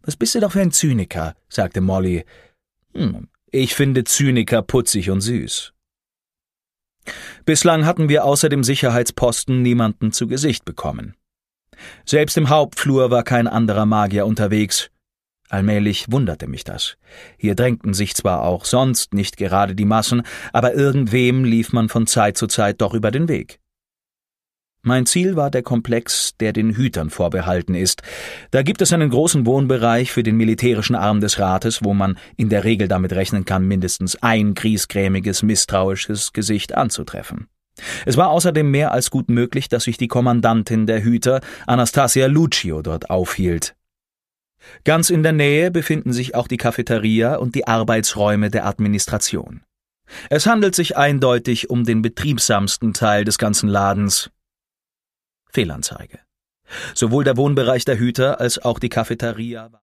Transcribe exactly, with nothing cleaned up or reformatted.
»Was bist du doch für ein Zyniker?« sagte Molly. »Hm, ich finde Zyniker putzig und süß.« Bislang hatten wir außer dem Sicherheitsposten niemanden zu Gesicht bekommen. Selbst im Hauptflur war kein anderer Magier unterwegs. Allmählich wunderte mich das. Hier drängten sich zwar auch sonst nicht gerade die Massen, aber irgendwem lief man von Zeit zu Zeit doch über den Weg. Mein Ziel war der Komplex, der den Hütern vorbehalten ist. Da gibt es einen großen Wohnbereich für den militärischen Arm des Rates, wo man in der Regel damit rechnen kann, mindestens ein griesgrämiges, misstrauisches Gesicht anzutreffen. Es war außerdem mehr als gut möglich, dass sich die Kommandantin der Hüter, Anastasia Lucio, dort aufhielt. Ganz in der Nähe befinden sich auch die Cafeteria und die Arbeitsräume der Administration. Es handelt sich eindeutig um den betriebsamsten Teil des ganzen Ladens. Fehlanzeige. Sowohl der Wohnbereich der Hüter als auch die Cafeteria